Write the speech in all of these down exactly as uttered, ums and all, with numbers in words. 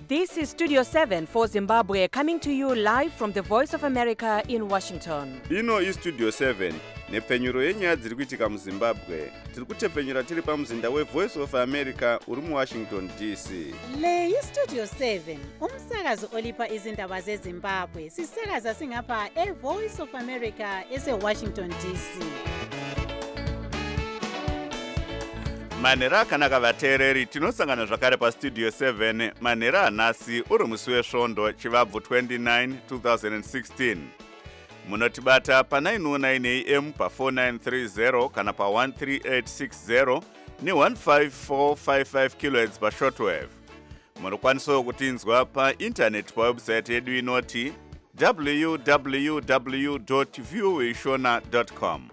This is Studio seven for Zimbabwe, coming to you live from the Voice of America in Washington. Ino is Studio seven, nepfenyuro yenyaya dziri kuitika muZimbabwe. Tiri kutepfenyura tiri pamuzinda weVoice of America uri muWashington D C. Le iStudio seven, umsakazo olipa izindaba zeZimbabwe. Sisakaza singapha eVoice of America eseWashington D C. Manhero akanaka vateereri, tinosangana zvakare paStudio seven. Manhero anhasi uri musi wesvondo chivabvu twenty-nine twenty sixteen. Munotibata pa nine oh nine A M pa four nine three zero kana pa one three eight six zero ni one five four five five kilohertz pa shortwave. Munokwanisawo kutinzwa pa internet pa website yedu inoti w w w dot voa shona dot com.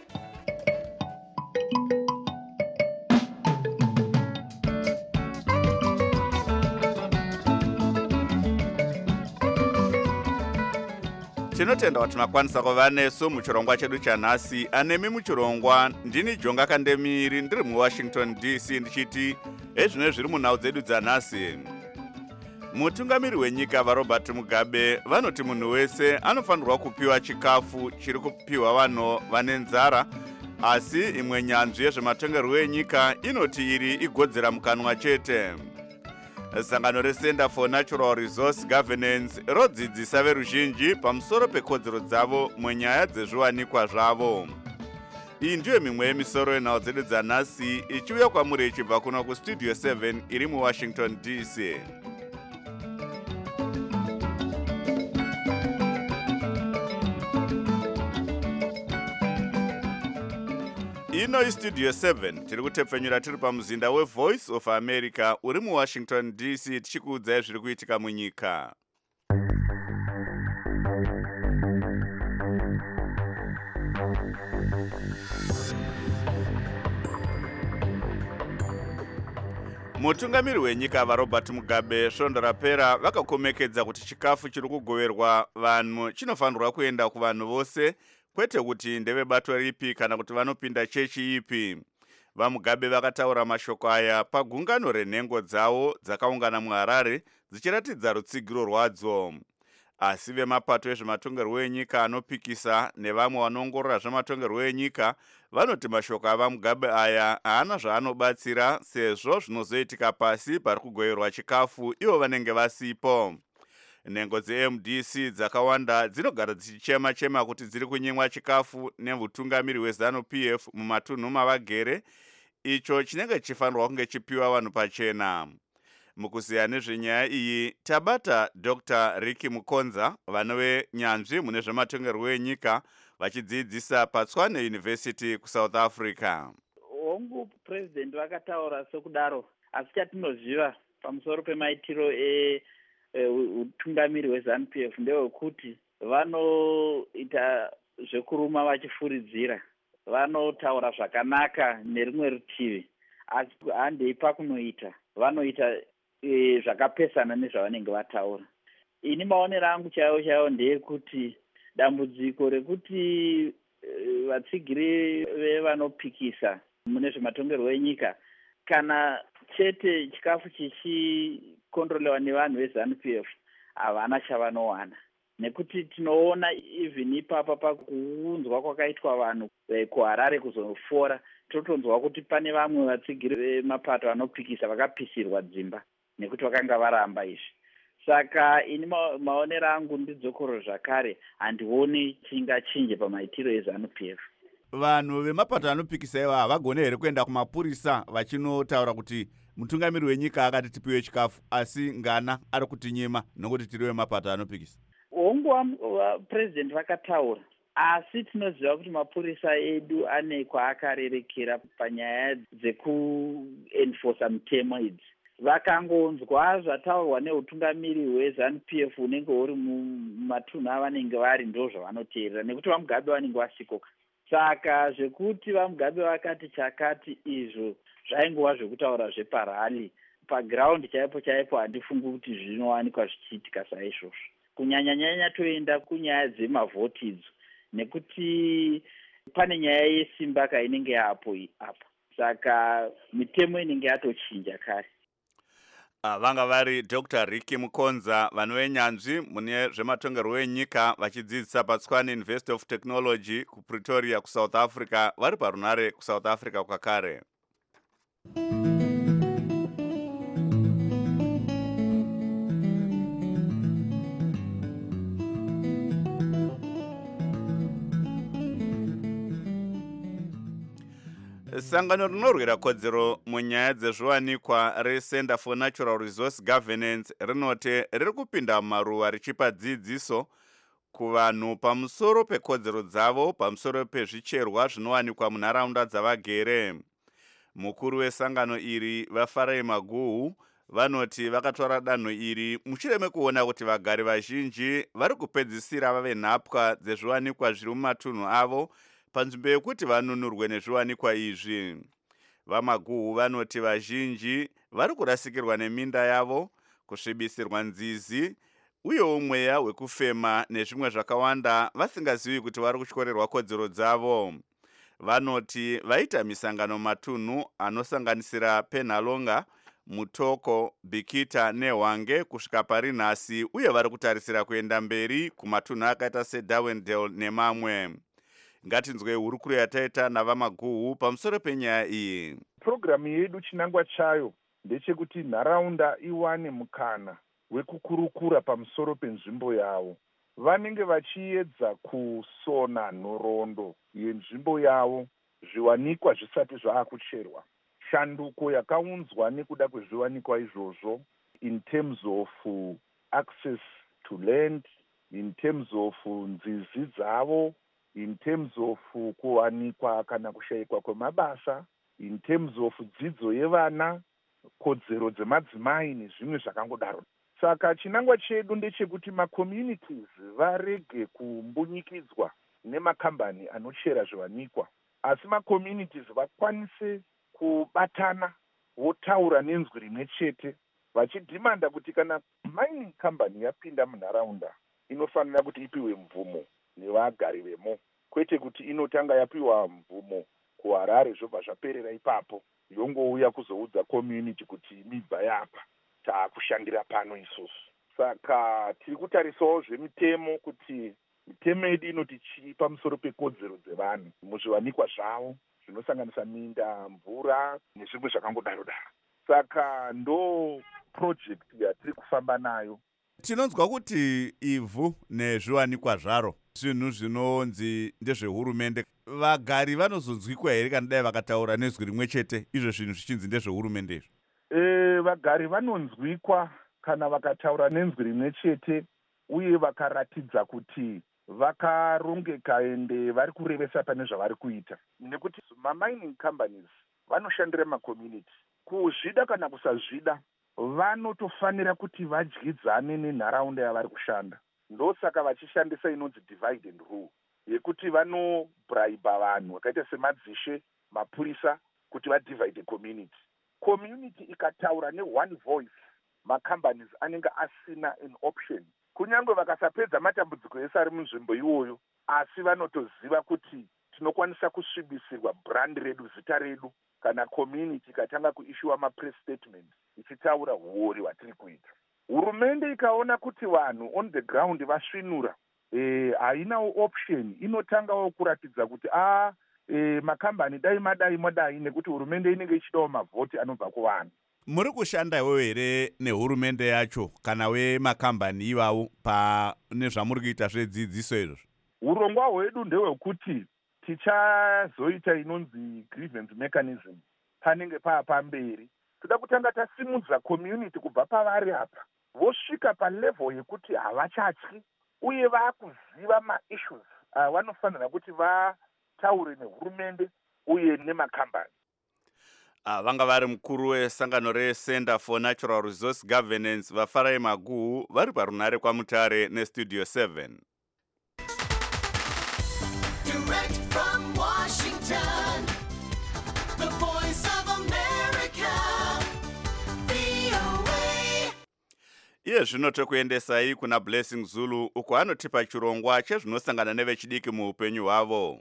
Tinotenda kuti makwanisa kuva nesu muchirongwa chedu chanhasi. Anemi muchirongwa ndini Jonga Kandemiri ndiri muWashington D C ndichiti ezvino zviri munhau dzedu dzanhasi. Mutungamiri wenyika vaRobert Mugabe vanoti munhu wese anofanirwa kupiwa chikafu chiri kupiwa vanhu vane nzara, asi imwe nyanzvi yezvematongerwo enyika inoti iri igodzera mukanwa chete. Sangano reCenter for Natural Resource Governance rodzidzisa veruzhinji pamusoro pekodzero dzavo munyaya dzezviwanikwa zvavo. Iyi ndiyo mimwe yemisoro yenhau dzedu dzanhasi ichiuya kwamuri ichibva kuno kuStudio seven iri muWashington D C. Ino iStudio seven tiri kutepfenyura tiri pamuzinda weVoice of America uri muWashington D C tichikuudzai zviri kuitika munyika. Mutungamiri wenyika vaRobert Mugabe svondo rapera vakakomekedza kuti chikafu chiri kugoverwa vanhu chinofanirwa kuenda kuvanhu vose, kwete kuti ndevebato ripi kana kuti vanopinda chechi ipi. VaMugabe vakataura mashoko aya pagungano renhengo dzavo dzakaungana muHarare dzichiratidza rutsigiro rwadzo. Asi vemapato ezvematongerwo enyika anopikisa nevamwe vanoongorora zvematongerwo enyika vanoti mashoko avaMugabe aya haana zvaanobatsira, sezvo zvinozoitika pasi pari kugoverwa chikafu ivo vanenge vasipo. Nhengo dzeM D C dzakawanda dzinogara dzichichema chema kuti dziri kunyimwa chikafu nemutungamiri weZanu P F mumatunhu mavagere, icho chinenge chifanirwa kunge chipiwa vanhu pachena. Mukuziya nezvenyaya iyi tabata Doctor Ricky Mukonza, vanove nyanzvi mune zvematongerwo enyika, vachidzidzisa paTshwane University kuSouth Africa. Hongu president vakataura sokudaro, asi chatinoziva pamusoro pemaitiro e utungamiri weZanu P F ndewekuti vanoita zvekuruma vachifuridzira, vanotaura zvakanaka nerimwe rutivi, asi handei pakunoita vanoita e, zvakapesana nezvavanenge vataura. Ini maonero angu chaiwo chaiwo ndeyekuti dambudziko rekuti e, vatsigiri vevanopikisa mune zvematongerwo enyika kana chete chikafu chichikondrolewa nevanhu veZanu P F havana chavanowana, nekuti tinoona even ipapa pakuunzwa kwakaitwa vanhu kuHarare kuzofora, totonzwa kuti pane vamwe vatsigiri vemapato anopikisa vakapisirwa dzimba nekuti vakanga varamba izvi. Saka ini ma, maonero angu ndidzokoro zvakare handioni chingachinje pamaitiro eZanu P F. Vanhu vemapato anopikisa iva havagone here kuenda kumapurisa vachinotaura kuti mutungamiri wenyika akati tipiwe chikafu asi ngana ari kutinyima nokuti tiri vemapato anopikisa? Hongu president vakataura, asi tinoziva kuti mapurisa edu ane kwaakarerekera panyaya dzekuenforsa mitemo idzi. Vakangonzwa zvataurwa neutungamiri hweZanu P F unenge uri mumatunhu avanenge vari ndo zvavanoteerera, nekuti vaMugabe vanenge vasikoka. Saka zvekuti vaMugabe vakati chakati izvo zvaingova zvekutaura zveparali, paground chaipo chaipo handifungi kuti zvinowanikwa zvichiitika saizvozvo. Kunyanya-nyanya toenda kunyaya dzemavhoti idzo, nekuti pane nyaya yesimba kainenge yapo apa. Saka mitemo inenge yatochinja kare. vanga vari Doctor Ricky Mukonza, vanhu venyanzvi mune zvematongerwo enyika vachidzidzisa paTshwane University of Technology kuPretoria kuSouth Africa, vari parunare kuSouth Africa kwakare. Sangano rinorwira kodzero munyaya dzezviwanikwa reCenter for Natural Resource Governance rinoti riri kupinda mumaruwa richipa dzidziso kuvanhu pamusoro pekodzero dzavo pamusoro pezvicherwa zvinowanikwa munharaunda dzavagere. Mukuru wesangano iri vaFarai Maguhu vanoti vakatora danho iri mushure mekuona kuti vagari vazhinji vari kupedzisira vave nhapwa dzezviwanikwa zviri mumatunhu avo panzvimbo yekuti vanunurwe nezviwanikwa izvi. VaMaguhu vanoti vazhinji vari kurasikirwa neminda yavo, kusvibisirwa nzizi uyewo mweya wekufema nezvimwe zvakawanda vasingazivi kuti vari kutyorerwa kodzero dzavo. Vanoti vaita misangano matunhu anosanganisira Penhalonga, Mutoko, Bikita neHwange kusvika pari nhasi, uye vari kutarisira kuenda mberi kumatunhu akaita seDarwendale nemamwe. Ngatinzwe hurukuro yataita navaMaguhu pamusoro penyaya iyi. Programu yedu chinangwa chayo ndechekuti nharaunda iwane mukana wekukurukura pamusoro penzvimbo yavo. Vanenge vachiedza kusona nhoroondo yenzvimbo yavo zviwanikwa zvisati zvaakucherwa. Shanduko yakaunzwa nekuda kwezviwanikwa izvozvo in terms of access to land, in terms of nzizi dzavo, in terms of kuwanikwa kana kushayikwa kwemabasa, in terms of dzidzo yevana, kodzero dzemadzimai nezvimwe zvakangodaro. Saka chinangwa chedu ndechekuti macommunities varege kumbunyikidzwa nemakambani anochera zviwanikwa, asi macommunities vakwanise kubatana votaura nenzwi rimwe chete vachidhimanda kuti kana mining company yapinda munharaunda inofanira kuti ipiwe mvumo nevagari vemo, kwete kuti inotanga yapiwa mvumo kuHarare zvobva zvaperera ipapo yongouya kuzoudza community kuti mibva yapa taakushandira pano isusu. Saka tiri kutarisawo zvemitemo kuti mitemo yedu inoti chii pamusoro pekodzero dzevanhu muzviwanikwa zvavo zvinosanganisa minda, mvura nezvimwe zvakangodaro daro. Saka ndo project yatiri kufamba nayo. Tinonzwa kuti ivhu nezviwanikwa zvaro zvinhu zvinonzi ndezvehurumende. Vagari vanozonzwikwa here kana dai vakataura nezwi rimwe chete izvo zvinhu zvichinzi ndezvehurumende izvo? E, vagari vanonzwikwa kana vakataura nenzwi rimwe chete uye vakaratidza kuti vakarongeka ende vari kurevesa pane zvavari kuita. Nekuti mamining companies vanoshandira macommunity. Kuzvida kana kusazvida vanotofanira kuti vadyidzane nenharaunda yavari kushanda. Ndosaka vachishandisa inonzi divide and rule, yekuti vanobraiba vanhu vakaita semadzishe, mapurisa kuti vadivide community. Community ikataura ne-one voice, macompanies anenge asina an option. Kunyange vakasapedza matambudziko ese ari munzvimbo iyoyo, asi vanotoziva kuti tinokwanisa kusvibisirwa brand redu, zita redu, kana community ikatanga kuishiwa ma-press statement ichitaura huori hwatiri kuita. Hurumende ikaona kuti vanhu on the ground vasvinura, eh, hainawo option, inotangawo kuratidza kuti ah, eh, makambani dai madai madai, nekuti hurumende inenge ichidawo mavhoti anobva kuvanhu. Muri kushandawo here nehurumende yacho kana wemakambani iwawo pa nezvamuri kuita zvedzidziso izvo? Urongwa hwedu ndehwekuti tichazoita inonzi grievance mechanism panenge paa pamberi. Toda kutanga tasimudza community kubva pavari apa vosvika palevel yekuti havachatyi uye vakuziva ma-issues uh, vanofanira kuti vataure nehurumende uye nemakambani. Uh, vanga vari mukuru wesangano reCenter for Natural Resource Governance vaFarai Maguhu vari parunare kwaMutare neStudio seven. Direct from Washington, the voice of America, V O A. Iye zvino tokuendesai kuna Blessing Zulu uko anotipa chirongwa chezvinosangana nevechidiki muupenyu hwavo.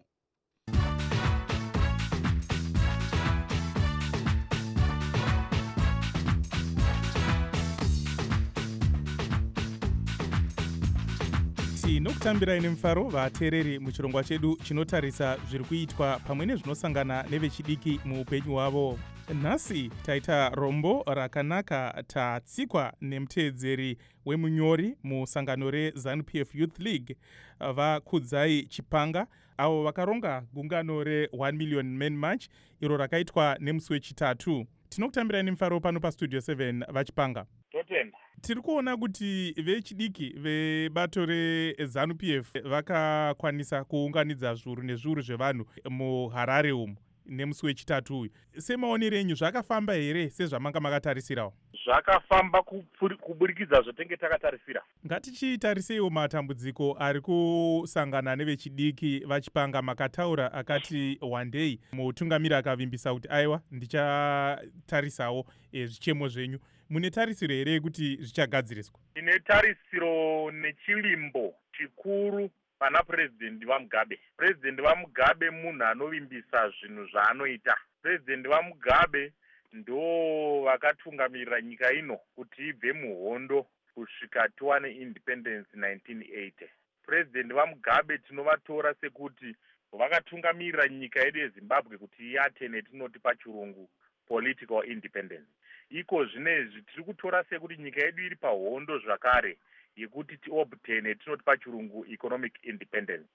tinokutambira ine mufaro vateereri muchirongwa chedu chinotarisa zviri kuitwa pamwe nezvinosangana nevechidiki muupenyu hwavo. Nhasi taita rombo rakanaka tatsikwa nemuteedzeri wemunyori musangano reZANU-P F Youth League vakudzai Chipanga avo vakaronga gungano re-one million men march iro rakaitwa nemusi wechitatu. Tinokutambira ine mufaro pano pastudio seven vachipanga. Totenda. Tiri kuona kuti vechidiki vebato reZANU-P F vakakwanisa kuunganidza zviuru nezviuru zvevanhu muHarare umu nemusi wechitatu uyu. Semaonero enyu zvakafamba here sezvamanga makatarisirawo? Zvakafamba kuburikidza zvatenge takatarisira. Ngatichitarisewo matambudziko ari kusangana nevechidiki vachipanga. Makataura akati one day mutungamiri akavimbisa kuti aiwa ndichatarisawo zvichemo zvenyu. Mune tarisiro here kuti zvichagadziriswa? Ine tarisiro nechilimbo chikuru pana President vaMugabe. President vaMugabe munhu anovimbisa zvinhu zvaanoita. President vaMugabe ndo vakatungamirira nyika ino kuti ibve muhondo kusvika tiwane independence nineteen eighty. President vaMugabe tinovatora sekuti vakatungamirira nyika yedu yeZimbabwe kuti iate netinoti pachirungu political independence. Iko zvinezvi tiri kutora sekuti nyika yedu iri pahondo zvakare yekuti tiobtene tinoti pachirungu economic independence.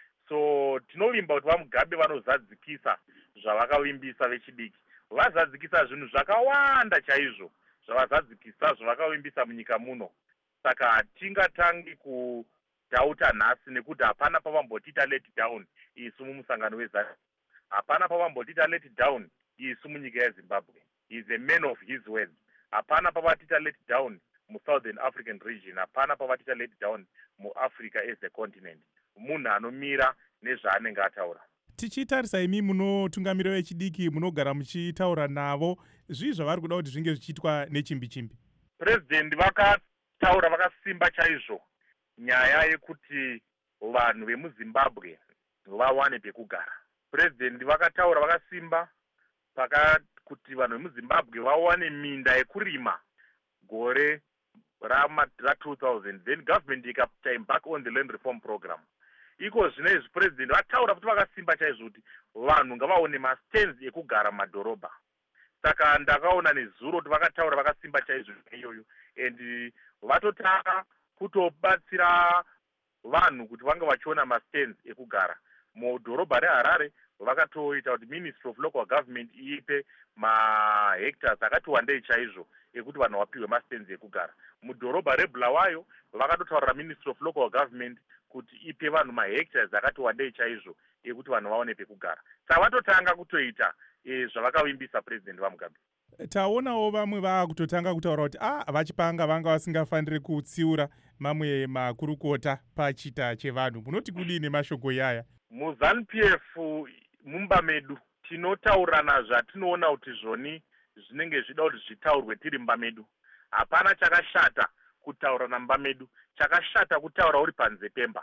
So tinovimba kuti vaMugabe vanozadzikisa zvavakavimbisa vechidiki. Vazadzikisa zvinhu zvakawanda chaizvo zvavazadzikisa zvavakavimbisa munyika muno. Saka hatingatangi kudhauta nhasi nekuti hapana pavambotita let down isu mumusangano weZANU. Hapana pavambotita let down isu munyika yeZimbabwe. He is a man of his words. Hapana pavatita let down mu Southern African region. Hapana pavatita let down mu Africa as a continent. Munhu anomira nezvaanenge ataura. Tichitarisa imi munotungamira vechidiki munogara muchitaura navo, zvii zvavari kuda kuti zvinge zvichiitwa nechimbi chimbi? President vakataura vakasimba chaizvo nyaya yekuti vanhu vemuZimbabwe vawane pekugara. President vakataura vakasimba paka kuti vanhu vemuZimbabwe vawane minda yekurima gore ra two thousand. Then government ikapta back on the land reform program. Iko zvinezvi president vataura kuti vakasimba chaizvo kuti vanhu ngavaone mastands ekugara mumadhorobha. Saka ndakaona nezuro kuti vakataura vakasimba chaizvo iyoyo, and vatotaka kutobatsira vanhu kuti vange vachiona mastands ekugara mudhorobha reHarare. Vakatoita kuti Ministry of Local Government ipe mahectares akati wandei chaizvo ekuti vanhu vapiwe mastands ekugara. Mudhorobha reBulawayo vakatotaurira Ministry of Local Government kuti ipe vanhu mahectares akati wandei chaizvo ekuti vanhu vaone pekugara. Saka vatotanga kutoita e, zvavakavimbisa President vaMugabe. Taonawo vamwe vaakutotanga kutaura kuti ah vachipanga vanga vasingafaniri kutsiura mamwe makurukota pachita chevanhu. Munoti kudini mashoko yaya? MuZANU-P F mumba medu tinotaurana zvatinoona kuti zvoni zvinenge zvida kuti zvitaurwe tiri mumba medu. Hapana chakashata kutaurana mumba medu, chakashata kutaura uri panze pemba.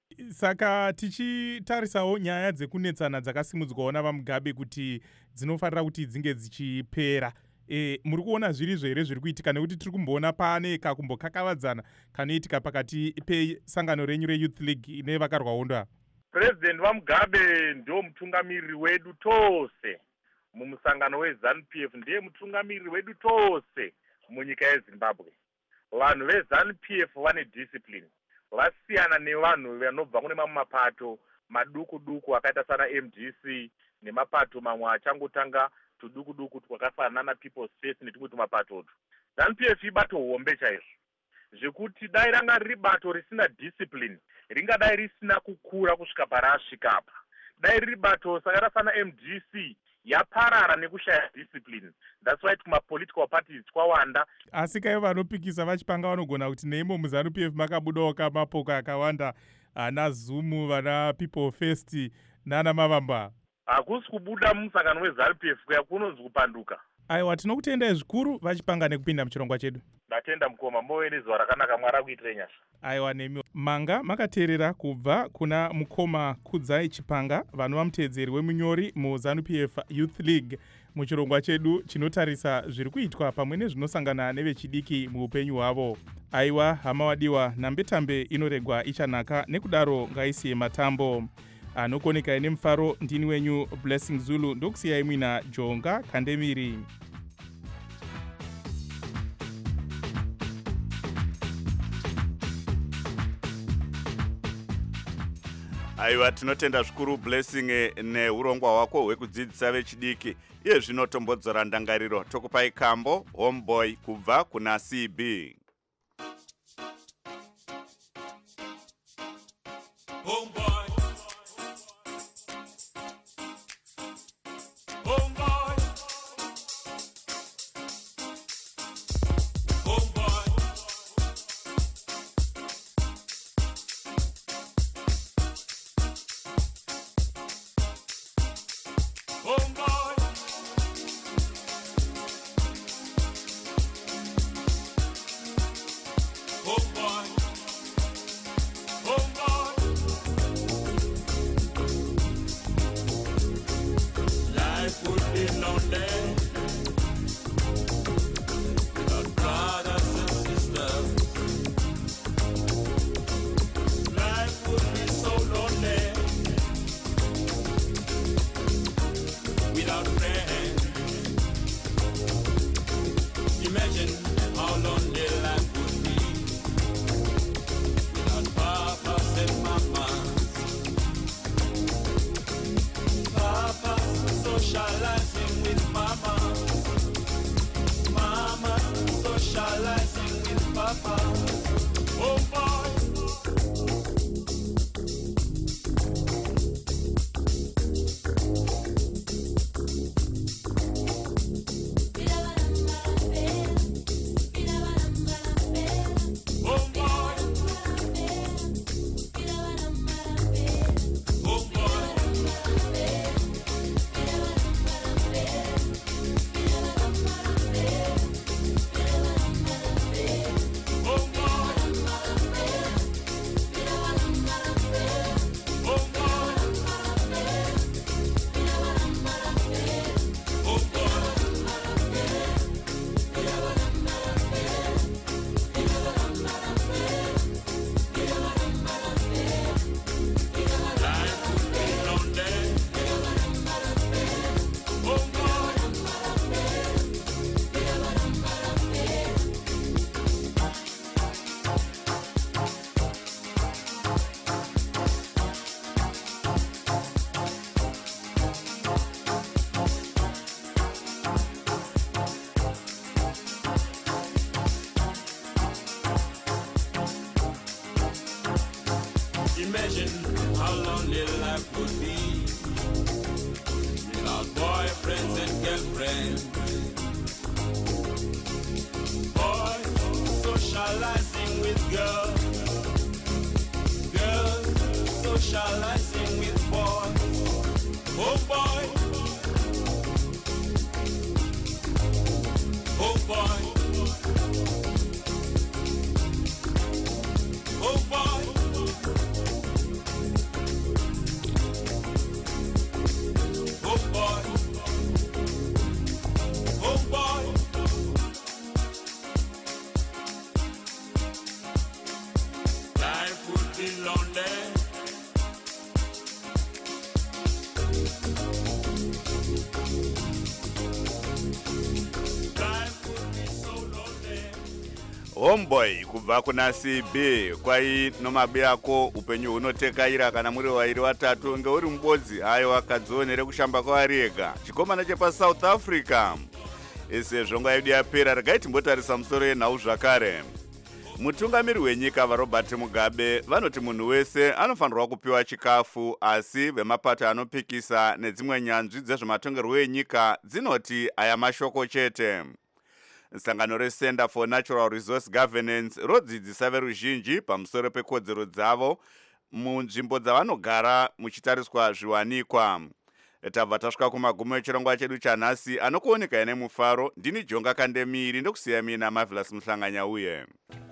Saka tichitarisawo nyaya dzekunetsana dzakasimudzwawo navaMugabe kuti dzinofanira kuti dzinge dzichipera. E, muri kuona zviri zvere zviri kuitika nekuti tiri kumboona pane kakumbokakavadzana kanoitika pakati pesangano renyu reYouth League nevakarwa hondo. President vaMugabe ndio mutungamiriri wedu tose mumusangano weZANU-P F, ndiye mutungamiriri wedu tose munyika yeZimbabwe. Vanhu veZANU-P F vane discipline. Vasiyana nevanhu vanobva kune mamwe mapato maduku duku akaita sana M D C nemapato mamwe achangotanga tuduku duku twakafanana na People's Face netumwe mapatoto. ZANU-P F ibato hombe chaizvo. Zvekuti dai ranga riri bato risina discipline, ringadai risina kukura kusvika parasvika apa. Dai riri bato saka rasana M D C yaparara nekushaya discipline. That's why kuma political parties kwawanda. Asi kai vanopikisa vachipanga vanogona kuti neimo muZANU-P F makabudawo mapoka akawanda, ana Zumu, vana People First nana Mavamba. Hakusi kubuda mumusangano weZANU-P F kuya kunonzi kupanduka. aiwa tinokutendai zvikuru vachipanga nekupinda muchirongwa chedu. ndatenda mukoma move nezuva rakanaka mwari akuitire nyasha. aiwa nemi manga makateerera kubva kuna mukoma Kudzai Chipanga vanova muteedzeri wemunyori muZANU-P F Youth League muchirongwa chedu chinotarisa zviri kuitwa pamwe nezvinosangana nevechidiki muupenyu hwavo. aiwa hama wadiwa, nambetambe inoregwa ichanaka, nekudaro ngaisiye matambo. Anokonekai nemufaro ndini wenyu Blessing Zulu, ndokusiyai mwina Jonga Kandemiri. aiwa tinotenda zvikuru Blessing neurongwa hwako hwekudzidzisa vechidiki. Iye zvino tombodzora ndangariro tokupai kambo Homeboy kubva kuna C B. Homeboy. Homeboy. Homeboy. Homeboy. Homeboy. Homeboy. Life would be lonely without brothers and sisters. Life would be so lonely without friends. Imagine how lonely life would be without papas and mamas. Papa socializing with mama, mama socializing with papa. Oh boy. Oh boy. Oh boy. Oh boy. Oh boy. Oh boy. Life would be lonely. Oh boy. Imagine how lonely life would be without boyfriends and girlfriends. Boys socializing with girls, girls socializing with boys. Oh boy. Oh boy. Oh boy. Oh boy. Oh boy. Life would be lonely. Life would be so lonely. Homeboy kubva kuna C B. Kwai nomabe yako upenyu hunotekaira kana muri wairi watatu ngeuri mubodzi hayo wakadzionere kushamba kwaari ega. Chikomana chepa South Africa. Ese zvongo yedu yapera regai timbotarisa musoro yenhau zvakare. Mutungamiri wenyika vaRobert Mugabe vanoti munhu wese anofanirwa kupiwa chikafu, asi vemapato anopikisa nedzimwe nyanzvi dzezvematongerwo enyika dzinoti aya mashoko chete. Sangano reCenter for Natural Resource Governance rodzidzisa veruzhinji pamusoro pekodzero dzavo munzvimbo dzavanogara muchitariswa zviwanikwa. tabva tasvika kumagumo echirongwa chedu chanhasi anokuoneka ine mufaro. Ndini Jonga Kandemiri ndokusiya mina Marvelous Muhlanganya uye